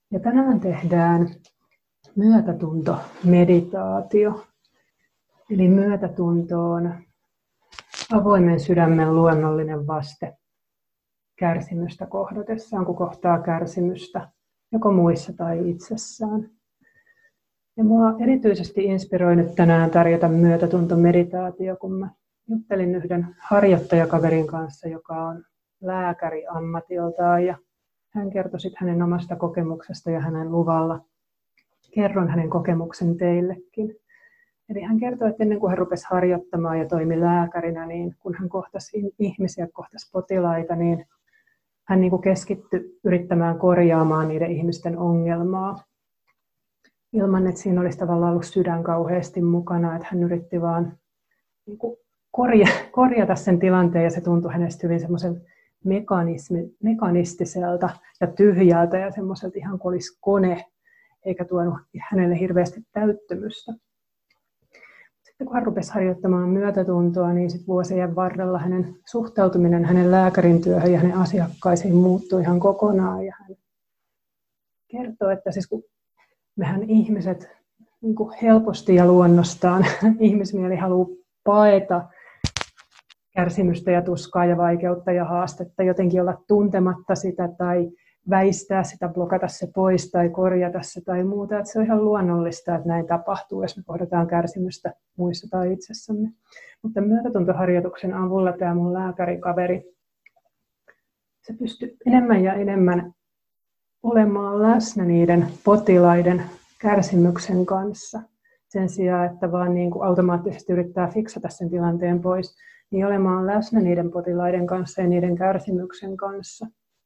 Ja tänään tehdään myötätuntomeditaatio. Eli myötätunto on avoimen sydämen luonnollinen vaste kärsimystä kohdatessaan, kun kohtaa kärsimystä joko muissa tai itsessään. Ja minua erityisesti inspiroi nyt tänään tarjota myötätuntomeditaatio, kun mä juttelin yhden harjoittajakaverin kanssa, joka on lääkäri ammatiltaan, ja hän kertoi sitten hänen omasta kokemuksesta ja hänen luvalla kerron hänen kokemuksen teillekin. Eli hän kertoi, että ennen kuin hän rupesi harjoittamaan ja toimi lääkärinä, niin kun hän kohtasi ihmisiä, kohtasi potilaita, niin hän keskittyi yrittämään korjaamaan niiden ihmisten ongelmaa. Ilman, että siinä olisi tavallaan ollut sydän kauheasti mukana, että hän yritti vaan korjata sen tilanteen, ja se tuntui hänestä hyvin semmoisen mekanistiselta ja tyhjältä ja semmoiselta ihan kuin olisi kone, eikä tuonut hänelle hirveästi täyttymystä. Sitten kun hän rupesi harjoittamaan myötätuntoa, niin sit vuosien varrella hänen suhtautuminen hänen lääkärin työhön ja hänen asiakkaisiin muuttui ihan kokonaan. Ja hän kertoo, että siis kun mehän ihmiset niin kuin helposti ja luonnostaan ihmismieli haluaa paeta kärsimystä ja tuskaa ja vaikeutta ja haastetta, jotenkin olla tuntematta sitä tai väistää sitä, blokata se pois tai korjata se tai muuta. Että se on ihan luonnollista, että näin tapahtuu, jos me kohdataan kärsimystä muissa tai itsessämme. Mutta myötätuntoharjoituksen avulla tämä mun lääkärikaveri, se pystyy enemmän ja enemmän olemaan läsnä niiden potilaiden kärsimyksen kanssa. Sen sijaan, että vaan niin kuin automaattisesti yrittää fiksata sen tilanteen pois, niin olemaan läsnä niiden potilaiden kanssa ja niiden kärsimyksen kanssa.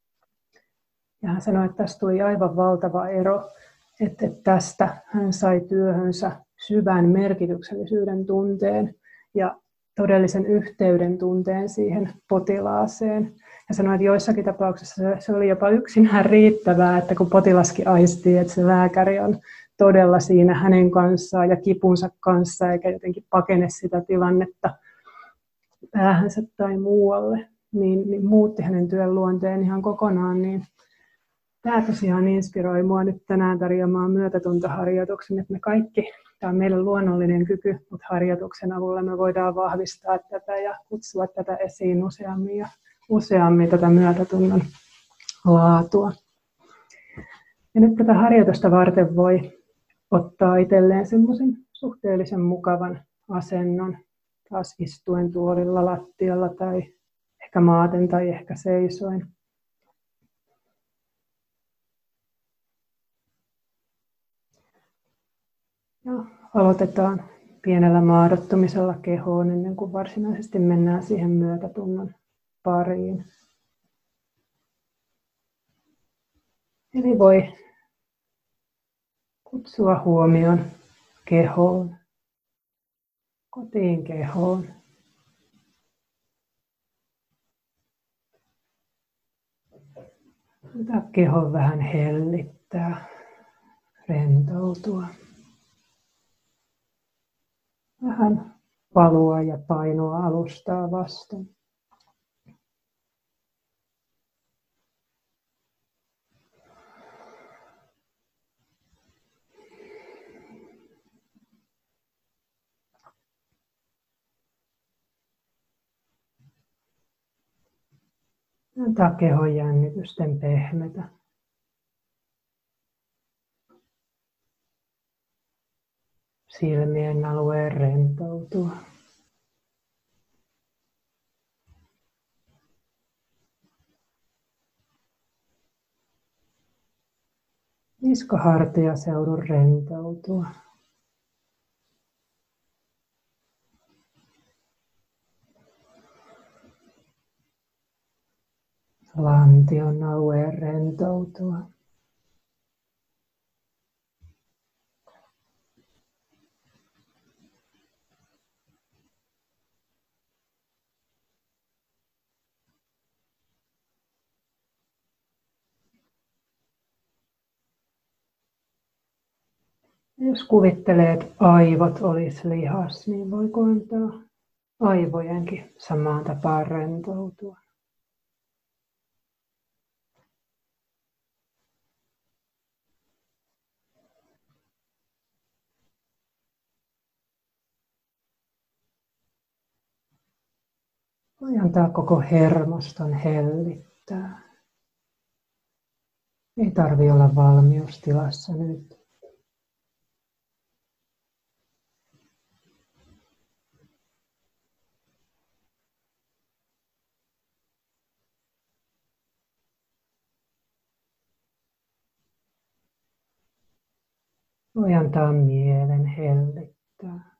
Ja hän sanoi, että tästä tuli aivan valtava ero, että tästä hän sai työhönsä syvän merkityksellisyyden tunteen ja todellisen yhteyden tunteen siihen potilaaseen. Ja sanoi, että joissakin tapauksissa se oli jopa yksinään riittävää, että kun potilaskin aistii, että se lääkäri on todella siinä hänen kanssaan ja kipunsa kanssa, eikä jotenkin pakene sitä tilannetta päähänsä tai muualle, niin muutti hänen työn luonteen ihan kokonaan. Niin tämä tosiaan inspiroi minua nyt tänään tarjoamaan myötätuntoharjoituksen, että me kaikki, tämä on meidän luonnollinen kyky, mutta harjoituksen avulla me voidaan vahvistaa tätä ja kutsua tätä esiin useammin tätä myötätunnon laatua. Ja nyt tätä harjoitusta varten voi ottaa itselleen semmoisen suhteellisen mukavan asennon, taas istuen tuolilla, lattialla tai ehkä maaten tai ehkä seisoin. Ja aloitetaan pienellä maadottumisella kehoon ennen kuin varsinaisesti mennään siihen myötätunnon pariin. Eli voi kutsua huomion kehoon, kotiin kehoon. Antaa kehon vähän hellittää, rentoutua. Vähän valua ja painoa alustaa vasten. Antaa kehon jännitysten pehmetä. Silmien alueen rentoutua. Niskahartiaseudun rentoutua. Lantion alueen rentoutua. Jos kuvittelee, että aivot olisi lihas, niin voiko antaa aivojenkin samaan tapaan rentoutua? Voi antaa koko hermoston hellittää. Ei tarvitse olla valmiustilassa nyt. Voi antaa mielen hellittää.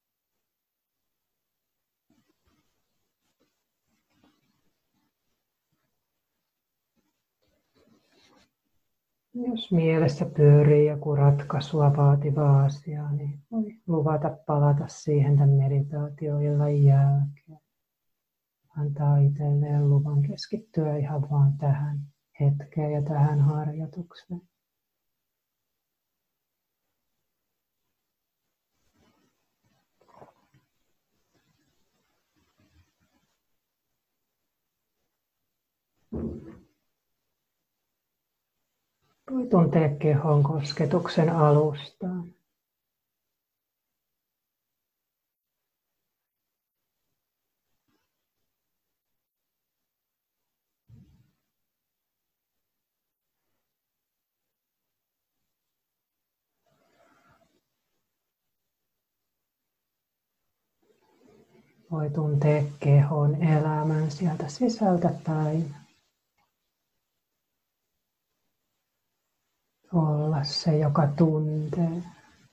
Jos mielessä pyörii joku ratkaisua vaativa asia, niin voi luvata palata siihen tämän meditaatioillan jälkeen. Antaa itselleen luvan keskittyä ihan vaan tähän hetkeen ja tähän harjoitukseen. Voi tuntea kehon kosketuksen alustaan. Voi tuntea kehon elämän sieltä sisältä päin. Olla se, joka tuntee.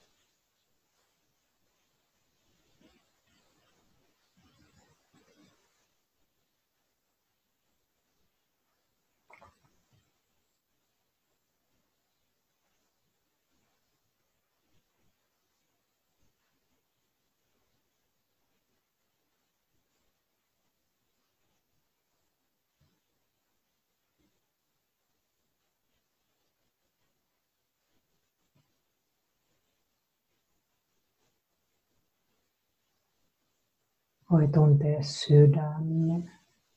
Voi tuntea sydämen.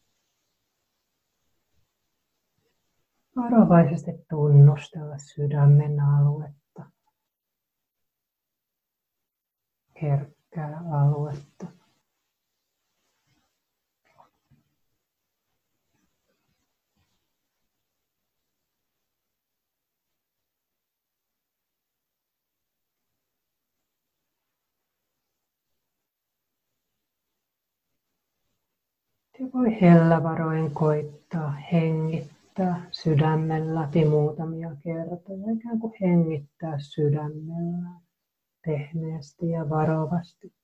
Varovaisesti tunnustella sydämen aluetta. Herkkää aluetta. Ja voi hellävaroin koittaa hengittää sydämen läpi muutamia kertoja. Ikään kuin hengittää sydämellään pehmeästi ja varovasti.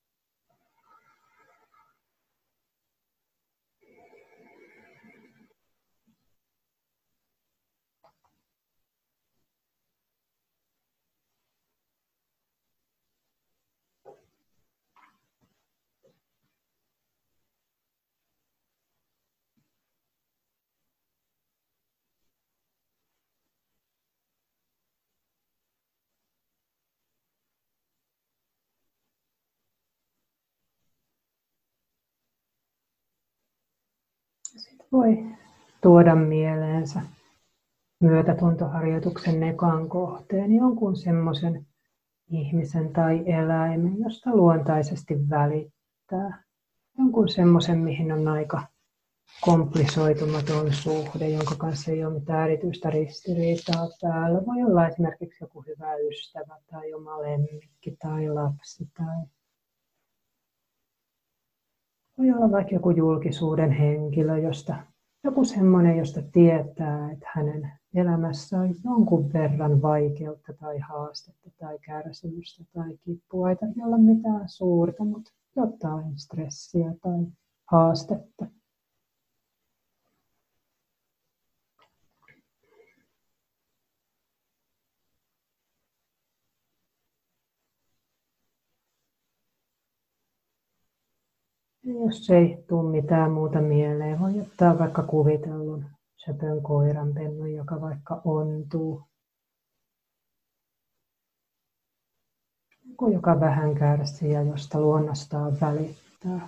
Sitten voi tuoda mieleensä myötätuntoharjoituksen ekan kohteen jonkun semmoisen ihmisen tai eläimen, josta luontaisesti välittää. Jonkun semmoisen, mihin on aika komplisoitumaton suhde, jonka kanssa ei ole mitään erityistä ristiriitaa päällä. Voi olla esimerkiksi joku hyvä ystävä tai oma lemmikki tai lapsi. Tai voi olla vaikka joku julkisuuden henkilö, joku semmoinen, josta tietää, että hänen elämässä on jonkun verran vaikeutta tai haastetta tai kärsimystä tai kipua. Ei tarvitse olla mitään suurta, mutta jotain stressiä tai haastetta. Ja jos ei tule mitään muuta mieleen, voi ottaa vaikka kuvitellun söpön koiranpennun, joka vaikka ontuu. Joku, joka vähän kärsii ja josta luonnostaan välittää.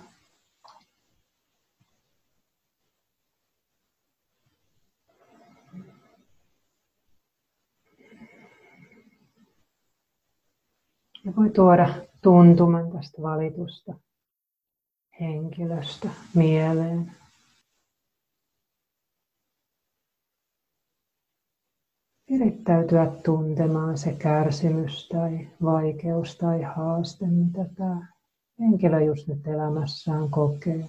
Ja voi tuoda tuntuman tästä valitusta henkilöstä mieleen. Virittäytyä tuntemaan se kärsimys tai vaikeus tai haaste, mitä tämä henkilö just nyt elämässään kokee.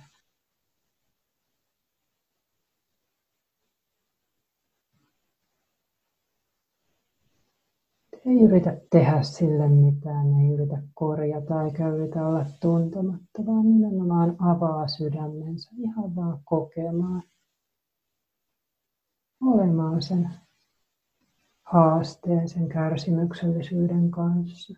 Ei yritä tehdä sille mitään, ei yritä korjata eikä yritä olla tuntematta, vaan nimenomaan avaa sydämensä ihan vaan kokemaan, olemaan sen haasteen, sen kärsimyksellisyyden kanssa.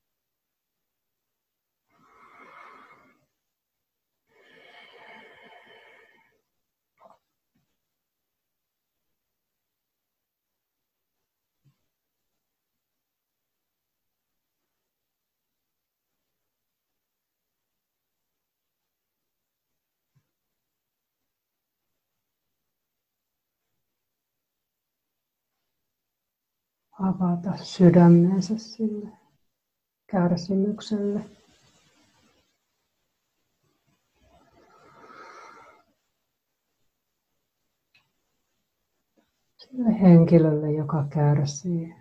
Avata sydämensä sille kärsimykselle. Sille henkilölle, joka kärsii.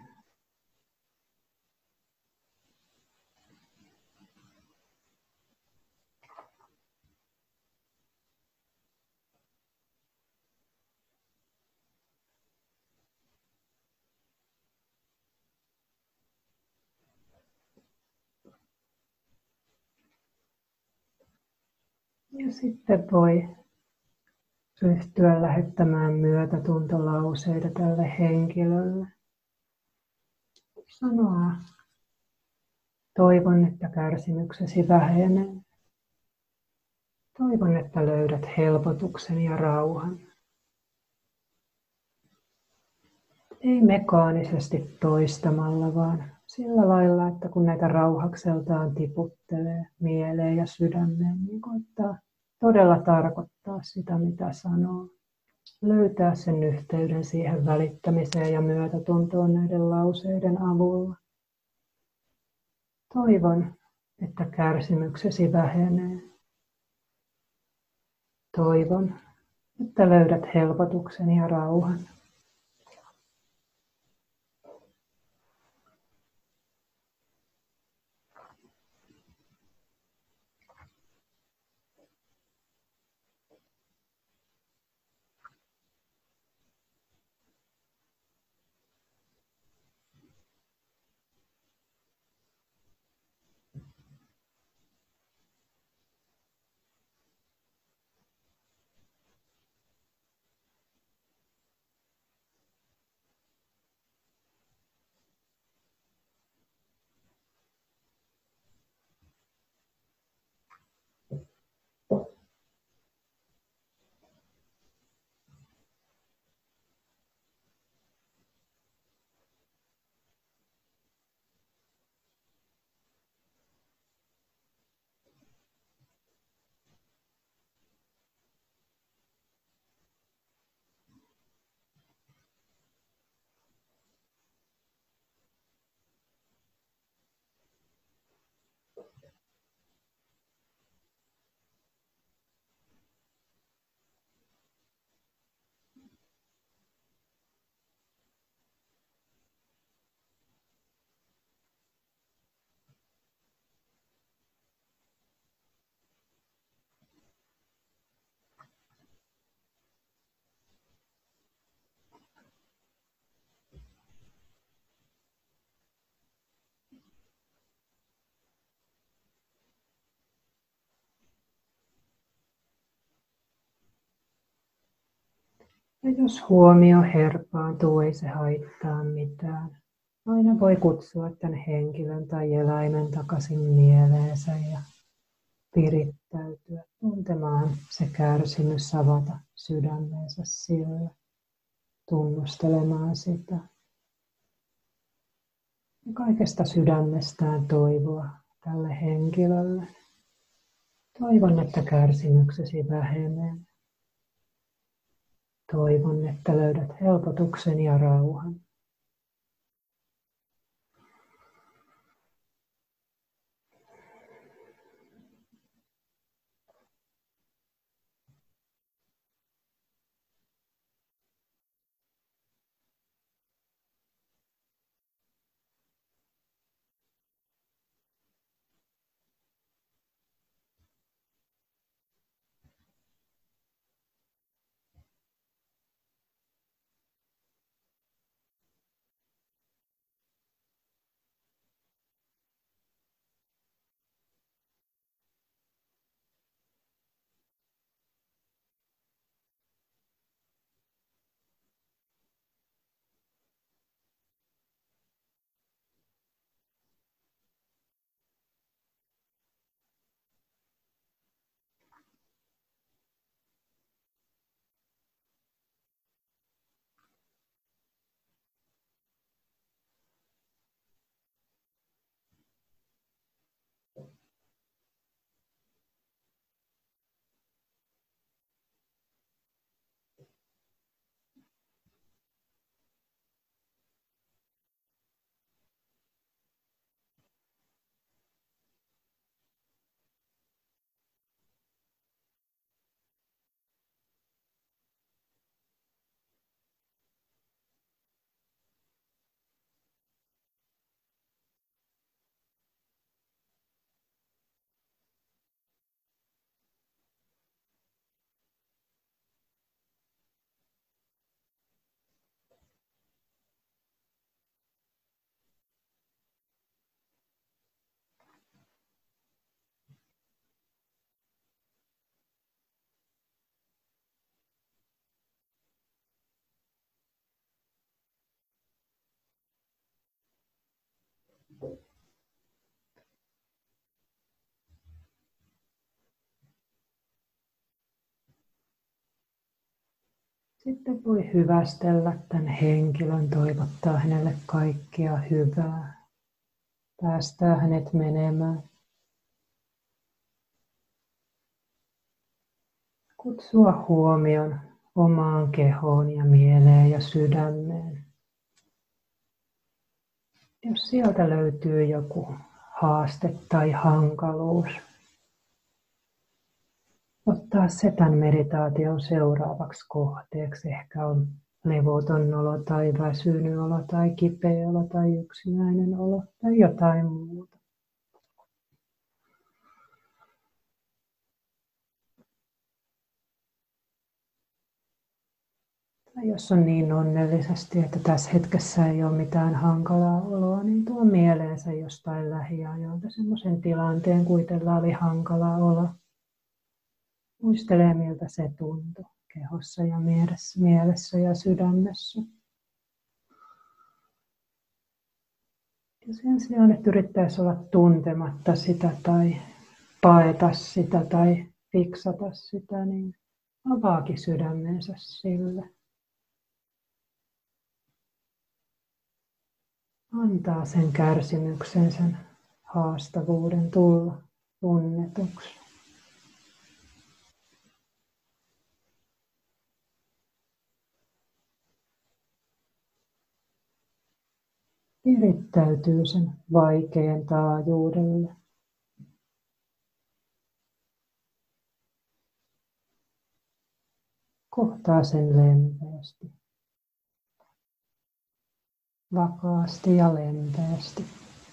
Ja sitten voi ryhtyä lähettämään myötätuntolauseita tälle henkilölle. Sanoa, toivon, että kärsimyksesi vähenee. Toivon, että löydät helpotuksen ja rauhan. Ei mekaanisesti toistamalla, vaan sillä lailla, että kun näitä rauhakseltaan tiputtelee mieleen ja sydämeen, niin koittaa todella tarkoittaa sitä, mitä sanoo. Löytää sen yhteyden siihen välittämiseen ja myötätuntoon näiden lauseiden avulla. Toivon, että kärsimyksesi vähenee. Toivon, että löydät helpotuksen ja rauhan. Ja jos huomio herpaantuu, ei se haittaa mitään. Aina voi kutsua tämän henkilön tai eläimen takaisin mieleensä ja virittäytyä tuntemaan se kärsimys, avata sydämensä sille, tunnustelemaan sitä. Ja kaikesta sydämestään toivoa tälle henkilölle. Toivon, että kärsimyksesi vähenee. Toivon, että löydät helpotuksen ja rauhan. Sitten voi hyvästellä tämän henkilön, toivottaa hänelle kaikkea hyvää, päästää hänet menemään. Kutsua huomion omaan kehoon ja mieleen ja sydämeen. Jos sieltä löytyy joku haaste tai hankaluus, ottaa se tämän meditaation seuraavaksi kohteeksi. Ehkä on levoton olo tai väsynyt olo tai kipeä olo tai yksinäinen olo tai jotain muuta. Tai jos on niin onnellisesti, että tässä hetkessä ei ole mitään hankalaa oloa, niin tuo mieleensä jostain lähiajoilta semmoisen tilanteen, kun itsellä oli hankala olo. Muistelee, miltä se tuntui kehossa ja mielessä ja sydämessä. Ja sen sijaan, että yrittäisi olla tuntematta sitä tai paeta sitä tai fiksata sitä, niin avaakin sydämensä sille. Antaa sen kärsimyksen, sen haastavuuden tulla tunnetuksi. Virittäytyy sen vaikean taajuudelle. Kohtaa sen lempeästi, vakaasti ja lempeästi.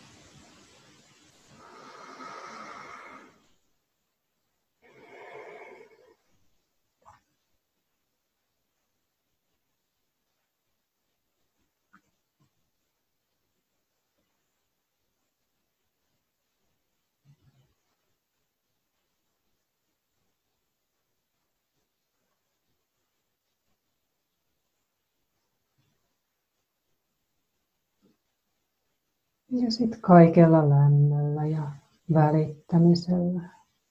Ja sitten kaikella lämmöllä ja välittämisellä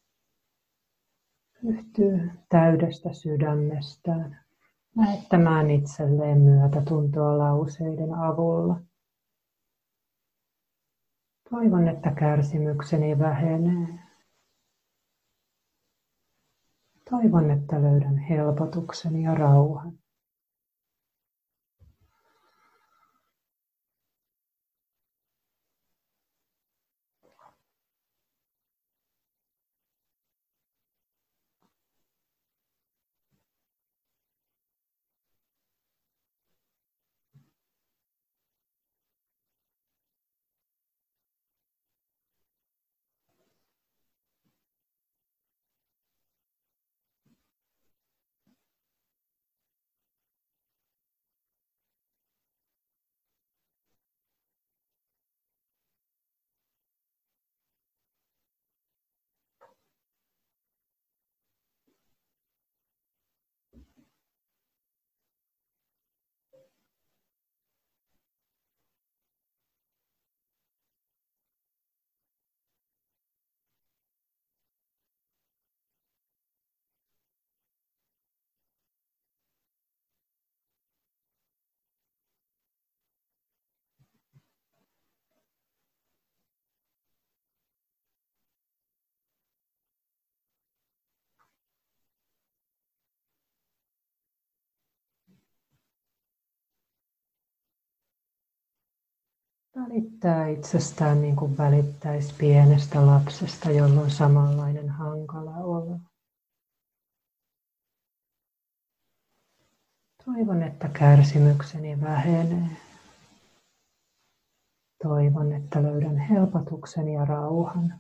ryhtyy täydestä sydämestään lähettämään itselleen myötätuntoa lauseiden avulla. Toivon, että kärsimykseni vähenee. Toivon, että löydän helpotuksen ja rauhan. Välittää itsestään niin kuin välittäisi pienestä lapsesta, jolla on samanlainen hankala olo. Toivon, että kärsimykseni vähenee. Toivon, että löydän helpotuksen ja rauhan.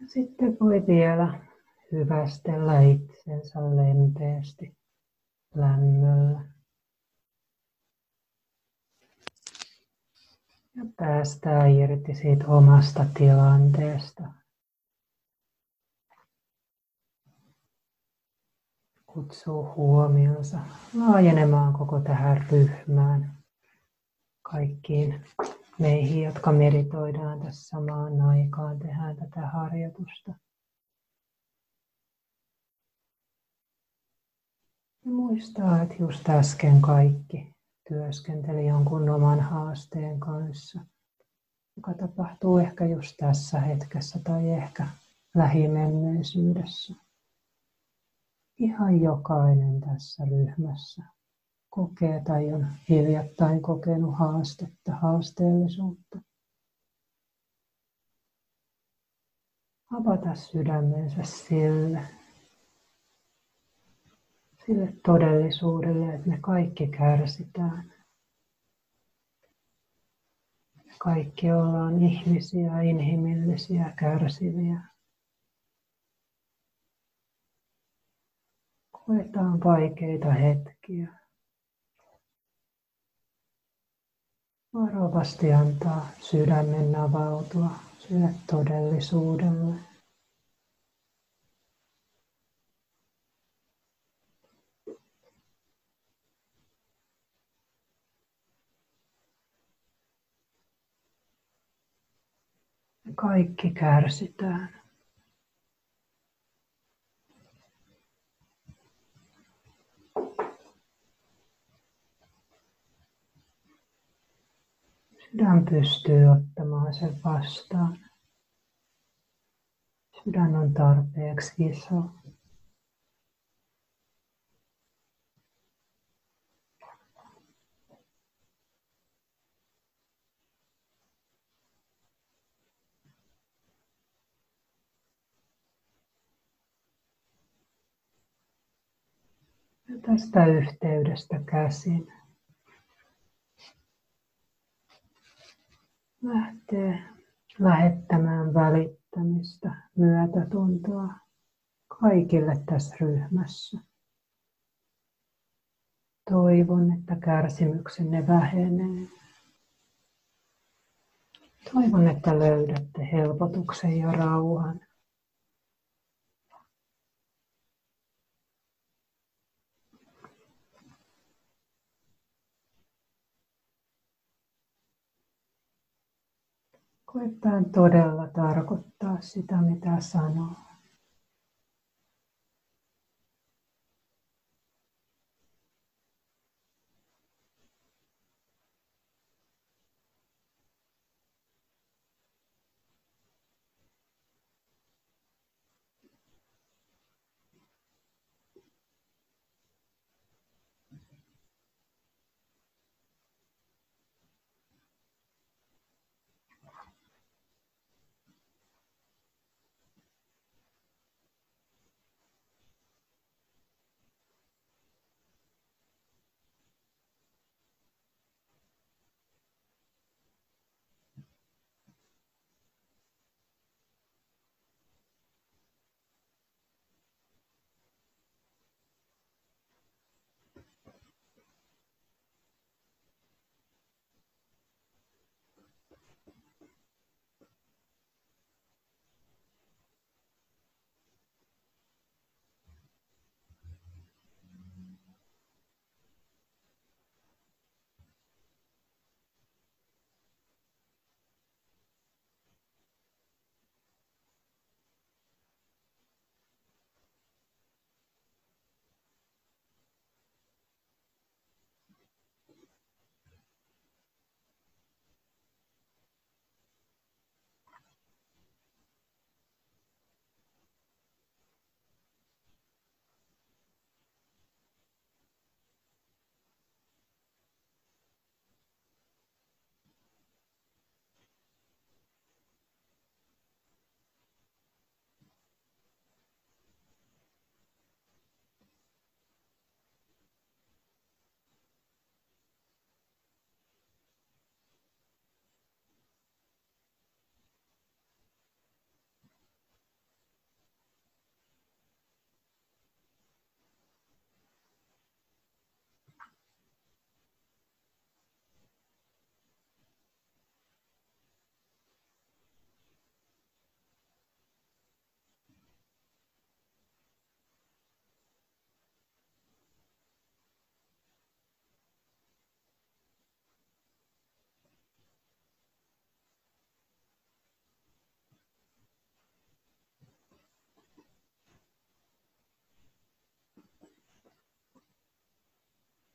Sitten voi vielä hyvästellä itsensä lempeästi lämmöllä. Ja päästää irti siitä omasta tilanteesta. Kutsuu huomionsa laajenemaan koko tähän ryhmään. Kaikkiin meihin, jotka meditoidaan tässä samaan aikaan, tehdään tätä harjoitusta. Ja muistaa, että just äsken kaikki työskenteli jonkun oman haasteen kanssa, joka tapahtuu ehkä just tässä hetkessä tai ehkä lähimenneisyydessä. Ihan jokainen tässä ryhmässä kokee tai on hiljattain kokenut haastetta, haasteellisuutta. Avata sydämensä sille todellisuudelle, että me kaikki kärsitään. Me kaikki ollaan ihmisiä, inhimillisiä, kärsiviä. Koetaan vaikeita hetkiä. Varovasti antaa sydämen avautua sille todellisuudelle. Me kaikki kärsitään. Sydän pystyy ottamaan sen vastaan. Sydän on tarpeeksi iso. Ja tästä yhteydestä käsin lähtee lähettämään välittämistä, myötätuntoa kaikille tässä ryhmässä. Toivon, että kärsimyksenne vähenee. Toivon, että löydätte helpotuksen ja rauhan. Koetaan todella tarkoittaa sitä, mitä sanoo.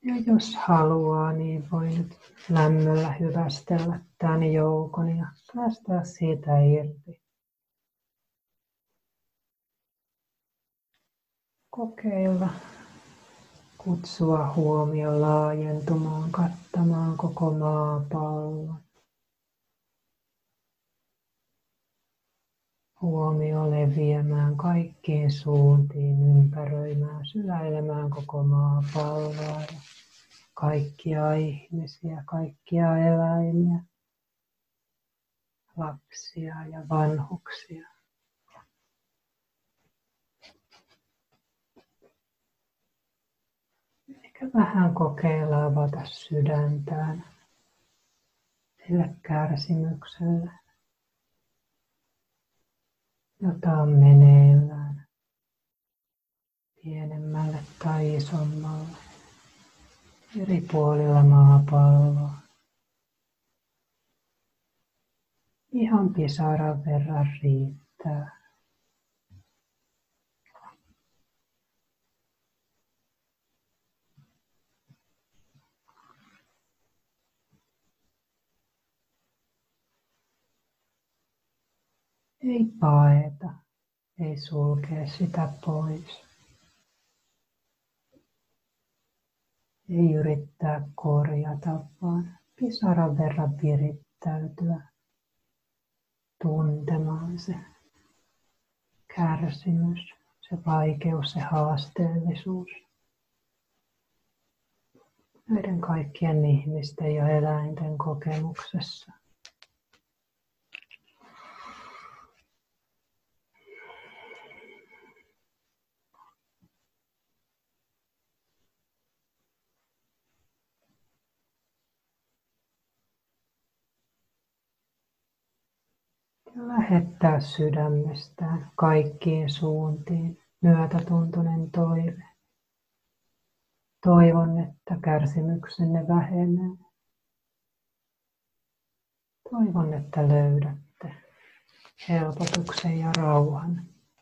Ja jos haluaa, niin voi nyt lämmöllä hyvästellä tämän joukon ja päästää siitä irti. Kokeilla kutsua huomio laajentumaan, kattamaan koko maapallon. Huomio leviämään kaikkiin suuntiin, ympäröimään, syläilemään koko maapalloa ja kaikkia ihmisiä, kaikkia eläimiä, lapsia ja vanhuksia. Ehkä vähän kokeilla avata sydäntään sille kärsimykselle, jota on meneillään pienemmälle tai isommalle eri puolilla maapalloa. Ihan pisaran verran riittää. Ei paeta, ei sulkea sitä pois. Ei yrittää korjata, vaan pisaran verran virittäytyä tuntemaan se kärsimys, se vaikeus, se haasteellisuus. Näiden kaikkien ihmisten ja eläinten kokemuksessa. Ja lähettää sydämestään kaikkiin suuntiin myötätuntoinen toive. Toivon, että kärsimyksenne vähenee. Toivon, että löydätte helpotuksen ja rauhan.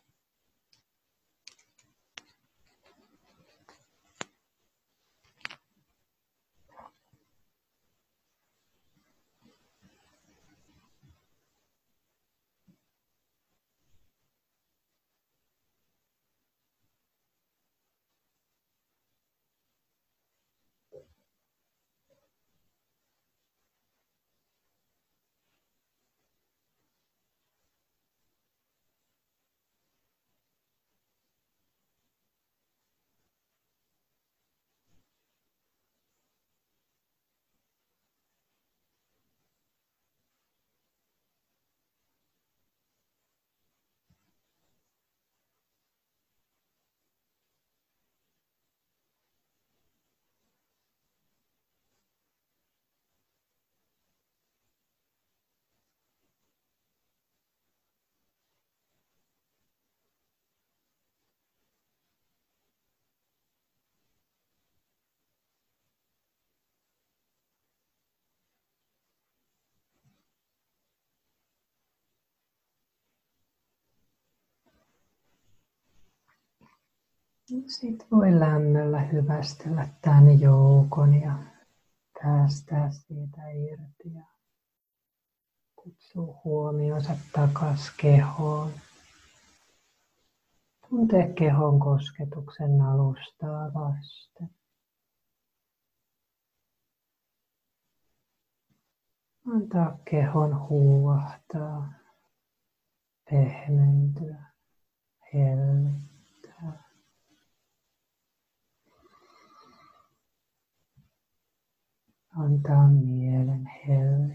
Sitten voi lämmöllä hyvästellä tämän joukon ja päästää siitä irti ja kutsua huomionsa takaisin kehoon. Tuntee kehon kosketuksen alustaa vasten. Antaa kehon huuahtaa, pehmentyä, hellittää. Antaa mielen hellittää.